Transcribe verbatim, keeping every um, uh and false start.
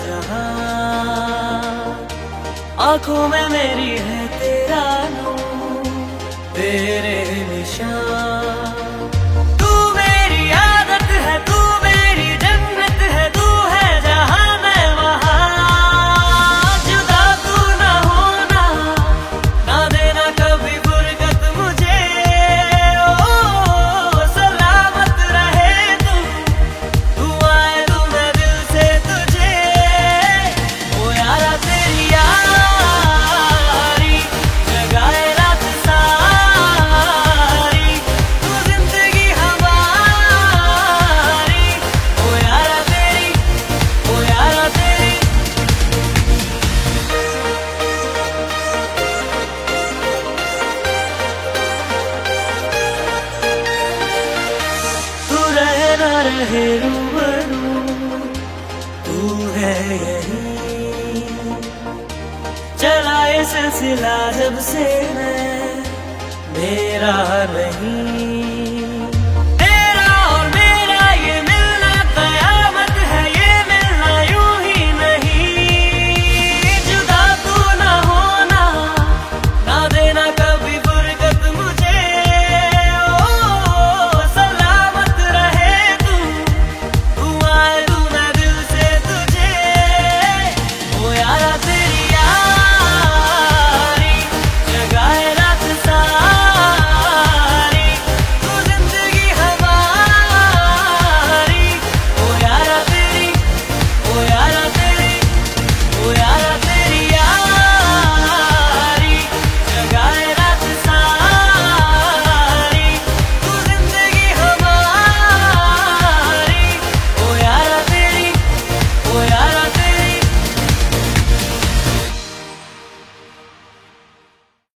जहां, आंखों में मेरी है तेरा नूर, तेरे निशान। तू मेरी आदत है, तू मेरी जन्नत है, तू है जहां मैं वहां। जुदा तू ना होना, ना देना कभी फुर्सत मुझे। ओ सलामत रहे तू, तू आए तू मैं दिल से तुझे। ओ यारा तेरी यारी जगाए रात सारी, तू जिंदगी हमारी। ओ यारा तेरी, ओ यारा तेरी। तू रहे ना रहे रूबरू, तू है यही। चला ये सिलसिला जब से मैं, मेरा नहीं।